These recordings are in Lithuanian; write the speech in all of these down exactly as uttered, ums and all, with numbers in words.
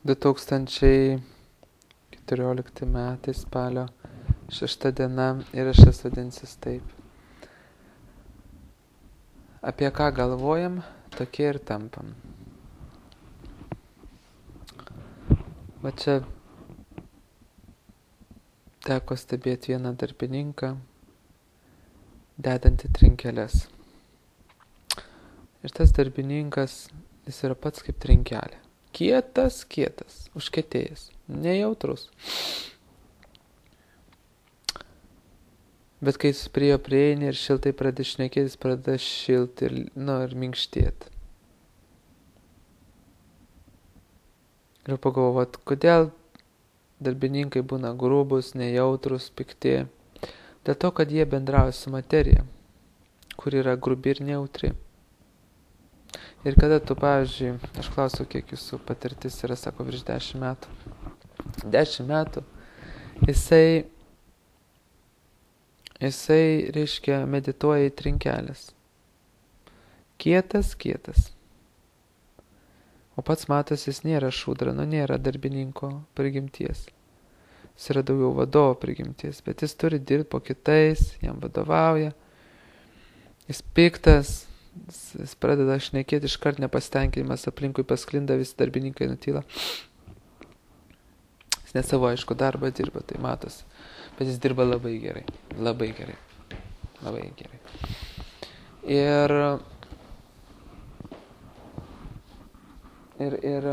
du tūkstančiai keturiolikti metai spalio šešta diena įrašas vadinsis taip. Apie ką galvojam, tokie ir tampam. Va čia teko stebėti vieną darbininką, dedantį trinkeles. Ir tas darbininkas, jis yra pats kaip trinkelė. Kietas, kietas, užkietėjęs, nejautrus. Bet kai jis prie jo prieini ir šiltai pradeda šnekėti, jis pradeda šilti ir, nu, ir minkštėti. Ir pagalvot, kodėl darbininkai būna grubus, nejautrus, pikti. Dėl to, kad jie bendrauja su materija, kur yra grubi ir nejautri. Ir kada tu, pavyzdžiui, aš klausiu, kiek jūsų patirtis yra, sako, virš dešimt metų. Dešimt metų. Jisai, jisai, reiškia, medituoja į trinkelės. Kietas, kietas. O pats matos, jis nėra šūdra, nu nėra darbininko prigimties. Jis yra daugiau vadovo prigimties, bet jis turi dirbti po kitais, jam vadovauja. Jis piktas. Jis pradeda šnekėti, iškart nepasitenkinimas aplinkui pasklinda, visi darbininkai nutyla. Jis ne savo, aišku, darbą dirba, tai matosi. Bet jis dirba labai gerai. Labai gerai. Labai gerai. Ir... Ir... Ir...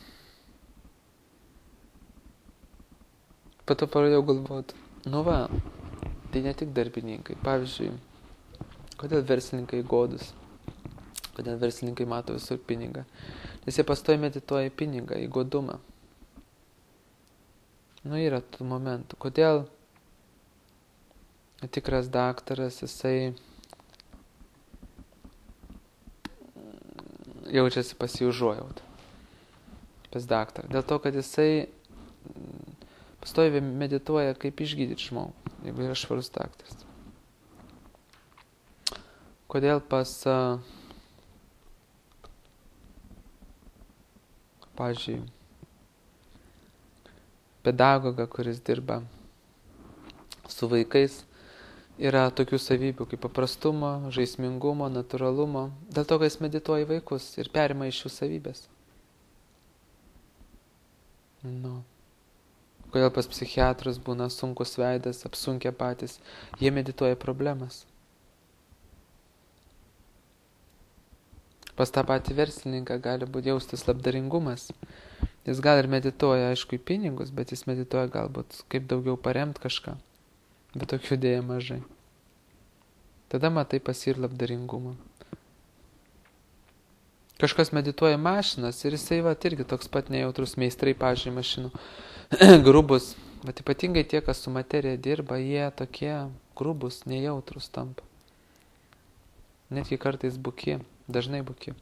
Po to pradėjau galvoti, nu va, tai ne tik darbininkai. Pavyzdžiui, kodėl verslininkai godus? Kodėl verslininkai mato visur pinigą? Nes jie pastoji medituoja į pinigą, į godumą. Nu, yra tų momentų. Kodėl tikras daktaras, jisai jaučiasi pas jį užuojautą. Pas daktarą. Dėl to, kad jisai pastoji medituoja, kaip išgydyti žmogų, jeigu yra švarus daktaras. Kodėl pas... Pavyzdžiui, pedagogą, kuris dirba su vaikais, yra tokių savybių kaip paprastumo, žaismingumo, natūralumo. Dėl to, kad jis medituoja į vaikus ir perima iš jų savybės. Nu. Kodėl pas psichiatrus būna sunkus veidas, apsunkę patys, jie medituoja problemas. Pas tą patį verslininką gali būti jaustis labdaringumas. Jis gal ir medituoja, aišku, į pinigus, bet jis medituoja galbūt kaip daugiau paremti kažką. Bet tokių dėja mažai. Tada matai pas jį ir labdaringumą. Kažkas medituoja mašinas ir jisai va irgi toks pat nejautrus meistrai, pažiūrėjau, mašinų. Grubus. Bet ypatingai tie, kas su materija dirba, jie tokie grubus, nejautrus tampa. Netgi kartais buki. Dažnai buki.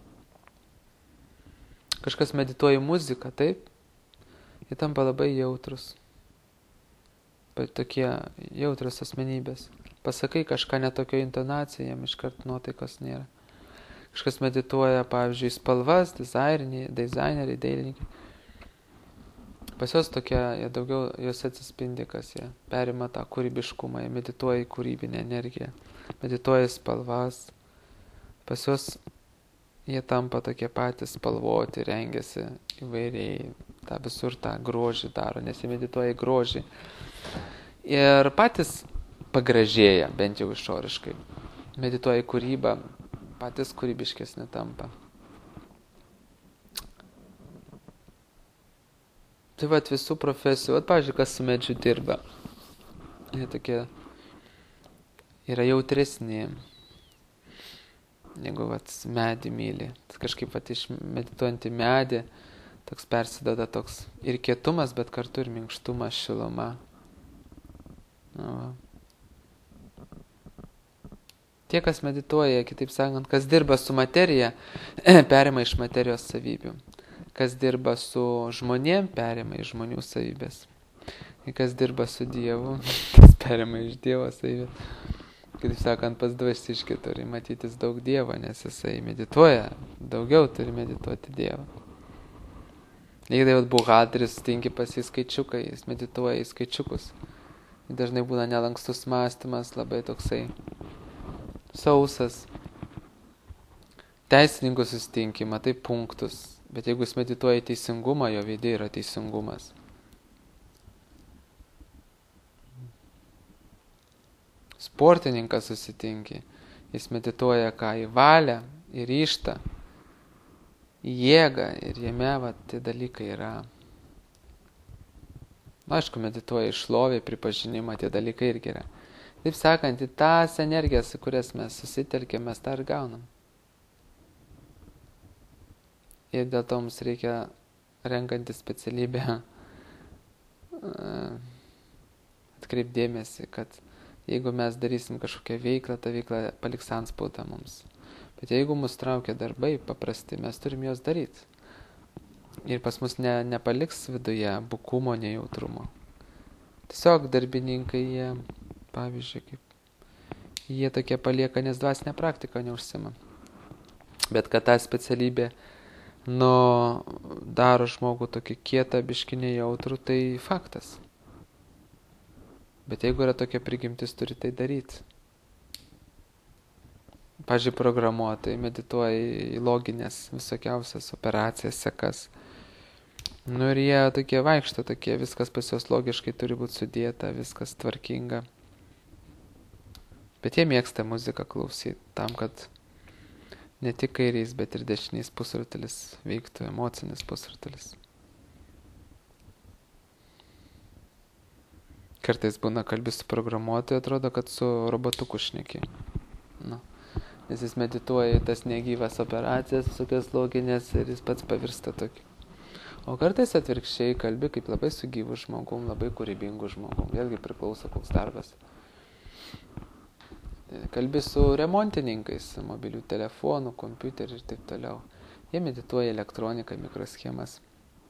Kažkas medituoja į muziką, taip? Jie tampa labai jautrus. Bet tokie jautrus asmenybės. Pasakai kažką netokio intonacija, jam iškart nuotaikos nėra. Kažkas medituoja, pavyzdžiui, spalvas, dizaineriai, dizaineriai, dailininkai. Pas juos tokie, jie daugiau, juos atsispindi, kas jie perima tą kūrybiškumą, jie medituoja į kūrybinę energiją, medituoja į spalvas. Pas juos jie tampa tokie patys spalvoti, rengiasi įvairiai, tą visur tą grožį daro, nes jie medituoja į grožį. Ir patys pagražėja, bent jau išoriškai. Medituoja į kūrybą, patys kūrybiškesni tampa. Tai vat visų profesijų, vat pavyzdžiui, kas su medžiu dirba, jie tokie yra jautresni. Jeigu vat medį myli, tai kažkaip vat iš medituojant į medį, toks persideda toks ir kietumas, bet kartu ir minkštumas, šiluma. Nu, tie, kas medituoja, kitaip sakant, kas dirba su materija, perima iš materijos savybių. Kas dirba su žmonėm, perima iš žmonių savybės. Ir kas dirba su Dievu, tas perima iš Dievo savybės. Kitaip sakant, pas dvasiškį turi matytis daug Dievo, nes jisai medituoja, daugiau turi medituoti Dievą. Lygiai taip pat buhalteris tinki pas į skaičiuką, jis medituoja į skaičiukus. Dažnai būna nelankstus mąstymas, labai toksai sausas. Teisininkus susitinki, matai punktus, bet jeigu jis medituoja į teisingumą, jo veide yra teisingumas. Sportininkas susitinki, jis medituoja ką į valią, į ryžtą, į jėgą ir jame va, tie dalykai yra. Na, aišku, medituoja į šlovę, pripažinimą, tie dalykai irgi yra. Taip sakant, į tas energijas, į kurias mes susitelkėm, mes tą ir gaunam. Ir dėl to mums reikia, renkantį specialybę, atkreipdėmėsi, kad jeigu mes darysim kažkokią veiklą, ta veikla paliks antspaudą mums. Bet jeigu mus traukia darbai paprasti, mes turim juos daryti. Ir pas mus ne, nepaliks viduje bukumo, nejautrumo. Tiesiog darbininkai, jie, pavyzdžiui, kaip jie tokie palieka, nes dvasinę praktiką neužsima. Bet kad ta specialybė nu, daro žmogų tokį kietą, biškinį jautrų, tai faktas. Bet jeigu yra tokia prigimtis, turi tai daryti. Pavyzdžiui, programuotojai medituoja į loginės visokiausias operacijas, sekas. Nu ir jie tokie vaikšto, tokie, viskas pas juos logiškai turi būti sudėta, viskas tvarkinga. Bet jie mėgsta muziką klausyti, tam, kad ne tik kairiais, bet ir dešiniais pusrutulis veiktų, emocinis pusrutulis. Kartais būna kalbi su programuotoju, atrodo, kad su robotuku šneki. Nu. Nes jis medituoja į tas negyvas operacijas, visokias loginės ir jis pats pavirsta tokį. O kartais atvirkščiai kalbi kaip labai su gyvu žmogum, labai kūrybingu žmogum. Vėlgi priklauso koks darbas. Kalbi su remontininkais, mobilių telefonų, kompiuterių ir taip toliau. Jie medituoja elektroniką, mikroschemas.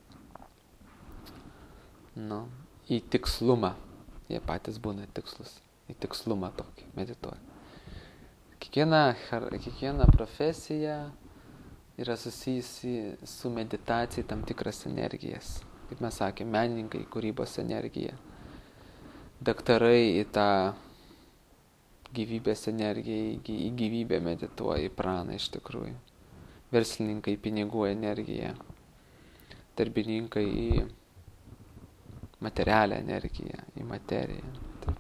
Nu, į tikslumą. Jie patys būna tikslus. Į tikslumą tokį medituoja. Kiekviena, kiekviena profesija yra susijusi su meditacija tam tikras energijas. Kaip mes sakėme, menininkai kūrybos energiją. Daktarai į tą gyvybės energiją, į gyvybę medituoja, į praną iš tikrųjų. Verslininkai į pinigų energiją. Darbininkai į materialią energiją, į materiją.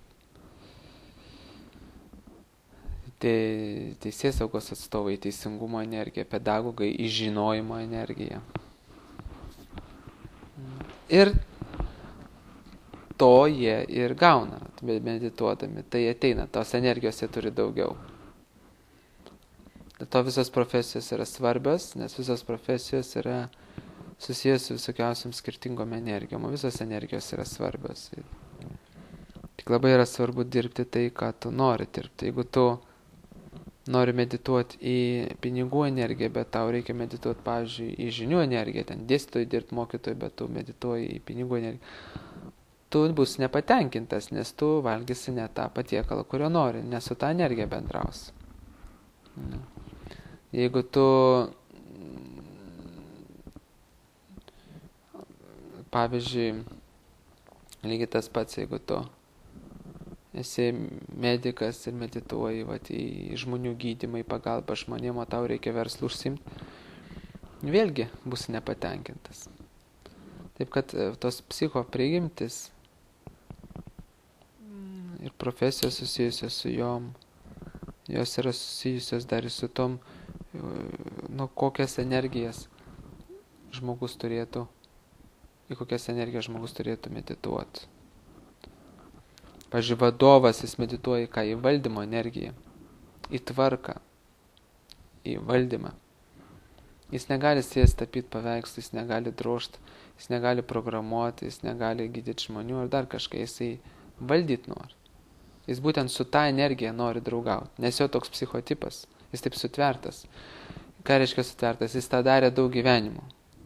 Teisėsaugos atstovai į teisingumo energiją, pedagogai į žinojimo energiją. Ir to jie ir gauna, medituodami. Tai ateina, tos energijos jie turi daugiau. Dėl to visos profesijos yra svarbios, nes visos profesijos yra susijęs su visokiausiam skirtingom energijom, o visos energijos yra svarbios. Tik labai yra svarbu dirbti tai, ką tu nori dirbti. Jeigu tu nori medituoti į pinigų energiją, bet tau reikia medituoti, pavyzdžiui, į žinių energiją, ten dėstytojai dirbti mokytojai, bet tu medituoji į pinigų energiją. Tu bus nepatenkintas, nes tu valgysi ne tą patiekalą, kurio nori, nes su tą energiją bendrausi. Jeigu tu, pavyzdžiui, lygiai tas pats, jeigu tu esi medikas ir medituoji vat, į žmonių gydymą, į pagalbą žmonėm, o tau reikia verslų užsimti, vėlgi bus nepatenkintas. Taip kad tos psicho prigimtis ir profesijos susijusios su jom, jos yra susijusios dar ir su tom, nu, kokias energijas žmogus turėtų, į kokias energijas žmogus turėtų medituoti. Pavyzdžiui, vadovas, jis medituoja ką, į valdymo energiją, į tvarką, į valdymą. Jis negali sėsti tapyti paveikslų, jis negali drožti, jis negali programuoti, jis negali gydyti žmonių ar dar kažką, jisai valdyti nori. Jis būtent su tą energiją nori draugauti, nes jo toks psichotipas, jis taip sutvertas. Ką reiškia sutvertas? Jis tą darė daug gyvenimų.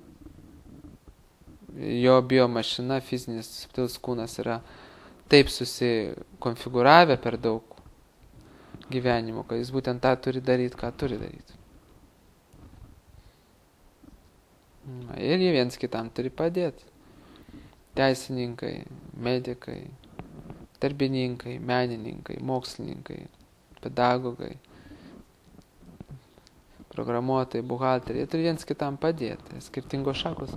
Jo biomašina, fizinis subtilus kūnas yra taip susikonfigūravę per daug gyvenimų, kad jis būtent tą turi daryti, ką turi daryti. Ir jie viens kitam turi padėti. Teisininkai, medikai, darbininkai, menininkai, mokslininkai, pedagogai, programuotojai, buhalteriai, jie turi viens kitam padėti. Skirtingos šakos.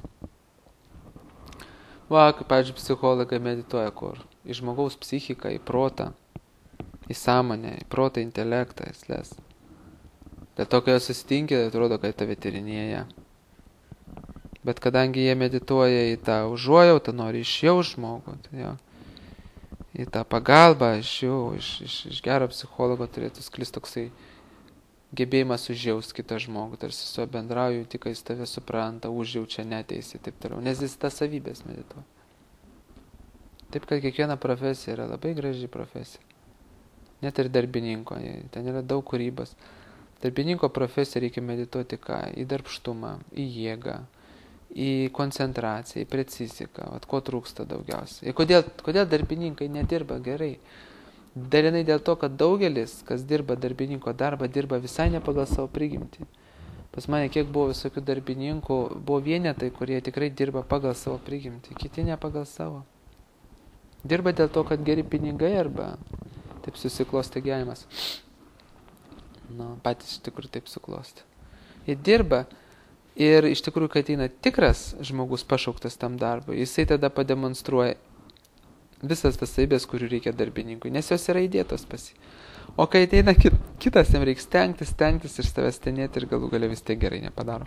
Va, kaip, pavyzdžiui, psichologai medituoja kur? Į žmogaus psichiką, į protą, į sąmonę, į protą, intelektą, įslės. Dėl to, kai jos susitinkia, atrodo, kad tave tyrinėja. Bet kadangi jie medituoja į tą užuojautą, nori išjaust žmogų, tai jo, į tą pagalbą iš jų, iš, iš, iš gero psichologo turėtų sklis toksai gebėjimas užjaust kitą žmogų, tarsi su juo bendrauju, tik kai jis tave supranta, užjaučia, neteisi, taip toliau, nes jis tas savybės medituoja. Taip, kad kiekviena profesija yra labai graži profesija. Net ir darbininko, ten yra daug kūrybos. Darbininko profesiją reikia medituoti ką? Į darbštumą, į jėgą, į koncentraciją, į preciziką, vat ko trūksta daugiausiai. Ir kodėl, kodėl darbininkai nedirba gerai? Dalinai dėl to, kad daugelis, kas dirba darbininko darbą, dirba visai ne pagal savo prigimtį. Pas mane kiek buvo visokių darbininkų, buvo vienetai, kurie tikrai dirba pagal savo prigimtį, kiti ne pagal savo. Dirba dėl to, kad geri pinigai arba taip susiklosti gyvenimas. Nu, patys iš tikrųjų taip suklosti. Jie dirba ir iš tikrųjų, kai ateina tikras žmogus pašauktas tam darbui, jisai tada pademonstruoja visas tas savybės, kurių reikia darbininkui, nes jos yra įdėtos pas jį. O kai ateina kit, kitas, jam reikia stengtis, stengtis ir savęs stenėti ir galų gale vis tiek gerai nepadaro.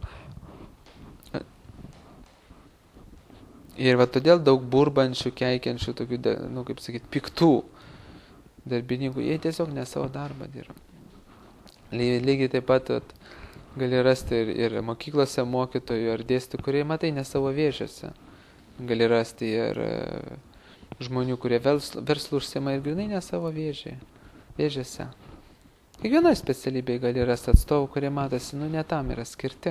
Ir va todėl daug burbančių, keikiančių, tokių, nu kaip sakyt, piktų darbininkų, jie tiesiog ne savo darbą dirba. Lygiai taip pat at, gali rasti ir, ir mokyklose mokytojų ar dėstytojų, kurie matai ne savo vėžiuose. Gali rasti ir žmonių, kurie verslų užsiema ir grinai ne savo vėžiai, vėžiuose. Kiekvienoje specialybėje gali rasti atstovų, kurie matosi, nu ne tam yra skirti.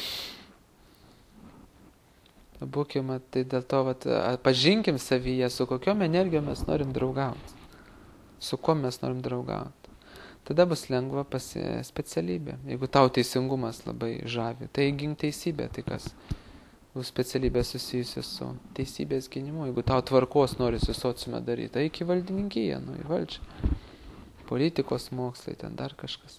Būkime, tai dėl to, vat, pažinkim savyje, su kokiom energijom mes norim draugauti. Su kuo mes norim draugauti. Tada bus lengva pasi specialybė. Jeigu tau teisingumas labai žavi, tai gink teisybę, tai kas? Bus specialybė susijusi su teisybės gynimu. Jeigu tau tvarkos nori su sociume daryti, tai iki valdininkyje, nu į valdžią. Politikos mokslai, ten dar kažkas.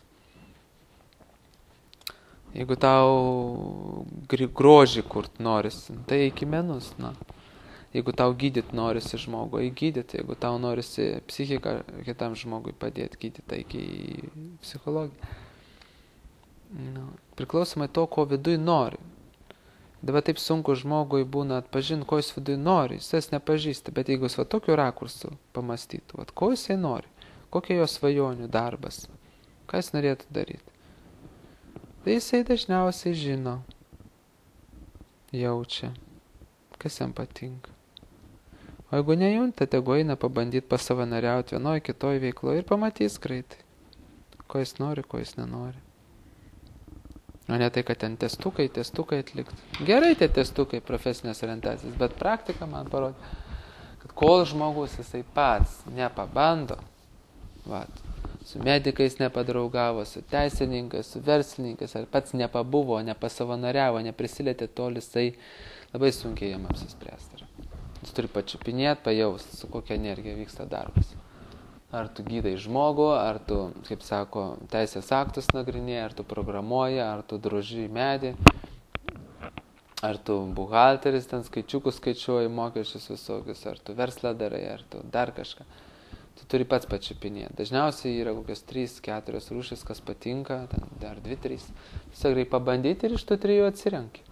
Jeigu tau grožį kurt norisi, tai iki menus, na. Jeigu tau gydyt norisi žmogų, į gydyti. Jeigu tau norisi psichiką kitam žmogui padėti gydyti, tai iki psichologiją. Na, priklausomai to, ko viduj nori. Dabar taip sunku žmogui būna atpažinti, ko jis viduj nori. Jis jas nepažįsta, bet jeigu jis va tokiu rakursu pamastytų, va, ko jisai nori, kokia jo svajonių darbas, ką jis norėtų daryti. Tai jisai dažniausiai žino, jaučia, kas jam patinka. O jeigu nejunta, tegu eina pabandyti pasavanariauti vienoje, kitoje veikloje ir pamatys greitai, ko jis nori, ko jis nenori. O ne tai, kad ten testukai, testukai atlikti. Gerai tie testukai, profesinės orientacijas, bet praktika man parodė, kad kol žmogus jisai pats nepabando, vat, su medikais nepadraugavo, su teisininkais, su verslininkais, ar pats nepabuvo, nepasavanariavo, neprisilietė tol, jisai labai sunkiai jam apsispręsti. Jis turi pačiupinėti, pajausti, su kokia energija vyksta darbas. Ar tu gydai žmogų, ar tu, kaip sako, teisės aktus nagrinėji, ar tu programuoji, ar tu droži medį, ar tu buhalteris, ten skaičiukus skaičiuoji, mokesčius visokius, ar tu verslą darai, ar tu dar kažką. Tu turi pats pačiupinėti. Dažniausiai yra kokios trys, keturios rūšis, kas patinka, ten dar dvi, trys. Tiesiog reikia pabandyti ir iš tų trijų atsirenki.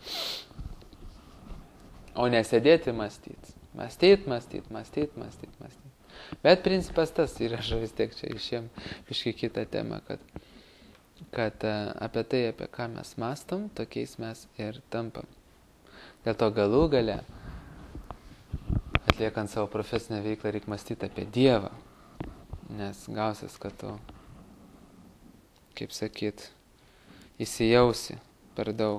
O nesėdėti mąstyti. Mąstyti, mąstyti, mąstyti, mąstyti, mąstyti. Bet principas tas yra, vis tiek čia išėm iški kitą temą, kad, kad apie tai, apie ką mes mąstom, tokiais mes ir tampam. Dėl to galų gale, atliekant savo profesinę veiklą, reikia mąstyti apie Dievą. Nes gausis, kad tu, kaip sakyt, įsijausi per daug,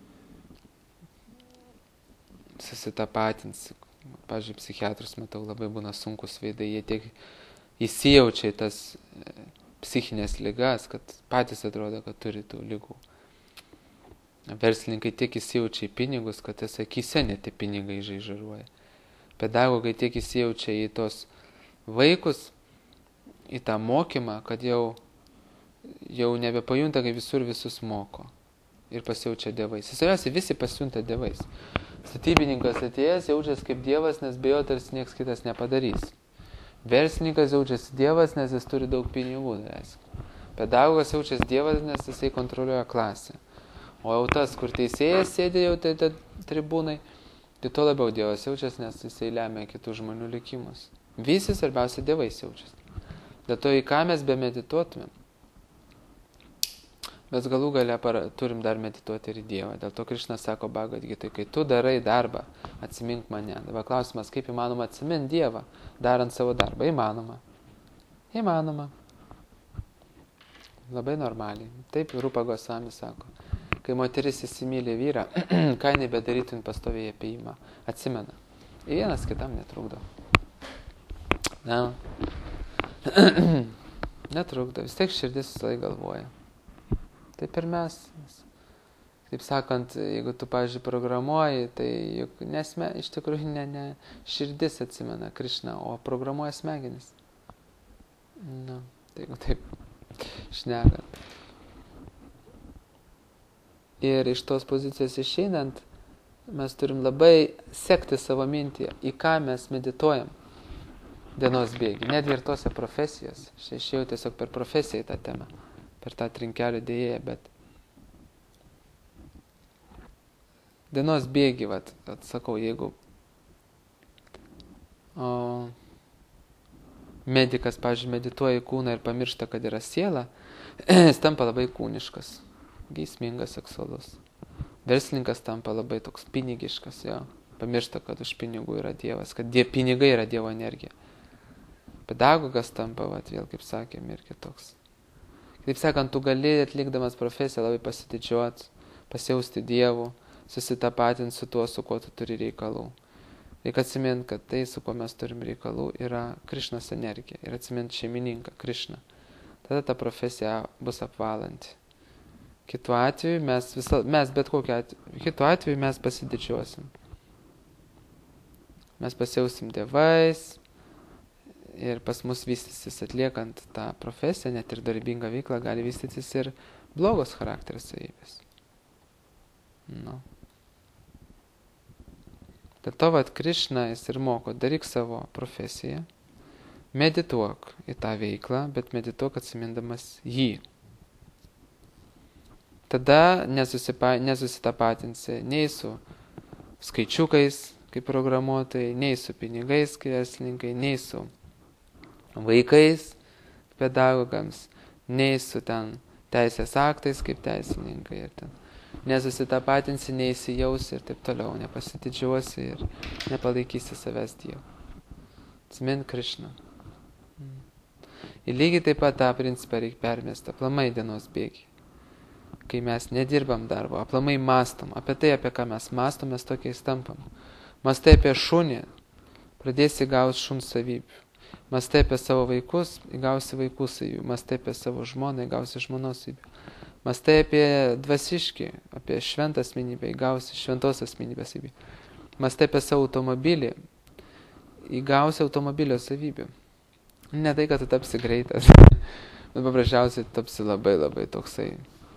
susitapatinsi. Pavyzdžiui, psichiatrus, matau, labai būna sunkus veidai, jie tiek įsijaučia į tas psichinės ligas, kad patys atrodo, kad turi tų ligų. Verslininkai tiek įsijaučia į pinigus, kad tas akyse net tie pinigai žaižaruoja. Pedagogai tiek įsijaučia į tos vaikus, į tą mokymą, kad jau, jau nebepajunta, kai visur visus moko. Ir pasijaučia dievais. Svarbiausia, visi pasijunta dievais. Statybininkas atėjęs jaučiasi kaip dievas, nes be jo tarsi nieks kitas nepadarys. Verslininkas jaučiasi dievas, nes jis turi daug pinigų. Pedagogas jaučiasi dievas, nes jisai kontroliuoja klasę. O jau tas, kur teisėjas sėdė jau tai, tai tribūnai, tai to labiau dievas jaučiasi, nes jisai lemia kitų žmonių likimus. Visi svarbiausia dievais jaučiasi. Dėl to į ką mes be medituotumėm. Bet galų gale para, turim dar medituoti ir į Dievą. Dėl to Krišnas sako Bhagavad Gitai, kai tu darai darbą, atsimink mane. Dabar klausimas, kaip įmanoma atsiminti Dievą, darant savo darbą. Įmanoma. Įmanoma. Labai normaliai. Taip Rupa Gosvami sako. Kai moteris įsimylė vyrą, ką jinai bedarytų, pastoviai apie jį atsimena. Ir vienas kitam netrukdo. Na. Netrukdo. Vis tiek širdis visai galvoja. Taip ir mes. Taip sakant, jeigu tu, pavyzdžiui, programuoji, tai juk nesme, iš tikrųjų ne, ne širdis atsimena Krišną, o programuoja smegenis. Na, tai jeigu taip šnekant. Ir iš tos pozicijos išeinant, mes turim labai sekti savo mintį, į ką mes medituojam dienos bėgi. Netgi ir tose profesijos. Aš išėjau tiesiog per profesiją į tą temą. Per tą trinkelį dėjėją, bet dienos bėgi, vat, atsakau, jeigu o, medikas, pavyzdžiui, medituoja į kūną ir pamiršta, kad yra siela, jis tampa labai kūniškas, geismingas, seksualus. Verslininkas tampa labai toks pinigiškas, jo, pamiršta, kad už pinigų yra Dievas, kad die, pinigai yra Dievo energija. Pedagogas tampa, vat, vėl kaip sakėm, ir kitoks. Taip sakant, tu gali atlikdamas profesiją labai pasididžiuoti, pasijausti Dievu, susitapatinti su tuo, su kuo tu turi reikalų. Reikia atsiminti, kad tai, su kuo mes turim reikalų, yra Krišnos energija. Ir atsiminti šeimininką, Krišną. Tada ta profesija bus apvalanti. Kitu atveju mes, visa, mes bet kokiu atveju, kitu atveju mes pasididžiuosim. Mes pasijausim dievais. Ir pas mus vystysis atliekant tą profesiją, net ir darbingą veiklą, gali vystytis ir blogos charakterio savybės. Nu. Dėl to, vat, Krišna jis ir moko, daryk savo profesiją, medituok į tą veiklą, bet medituok atsimindamas jį. Tada nesusipa, nesusitapatinsi nei su skaičiukais, kaip programuotojai, nei su pinigais, kaip verslininkai, nei su vaikais, pedagogams, nei su ten teisės aktais, kaip teisininkai. Ir ten nesusitapatinsi, neįsijausi ir taip toliau, nepasididžiuosi ir nepalaikysi savęs Dievo. Atsimink Krišną. Ir lygiai taip pat tą principą reikia permesti, aplamai dienos bėgi. Kai mes nedirbam darbo, aplamai mastom, apie tai, apie ką mes mastom, mes tokiais tampam. Mastai apie šunį, pradėsi gauti šuns savybių. Mastai apie savo vaikus, įgausi vaikų savybių. Mastai apie savo žmoną, įgausi žmonos savybių. Mastai apie dvasiškį, apie šventą asmenybę, įgausi šventos asmenybės savybių. Mastai apie savo automobilį, įgausi automobilio savybių. Ne tai, kad tu tapsi greitas, bet paprasčiausiai tapsi labai labai toksai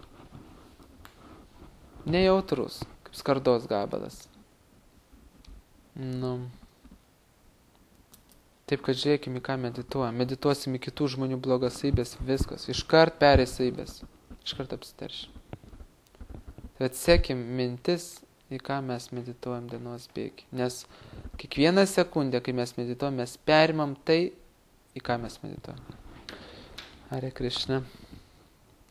nejautrus, kaip skardos gabalas. Nu. Taip, kad žiūrėkime, į ką medituojam. Medituosim į kitų žmonių blogas savybės, viskas. Iškart perės savybės. Iškart apsiteršim. Tai atsekim mintis, į ką mes medituojam dienos bėgi. Nes kiekvieną sekundę, kai mes medituojam, mes perimam tai, į ką mes medituojam. Hare Krishna.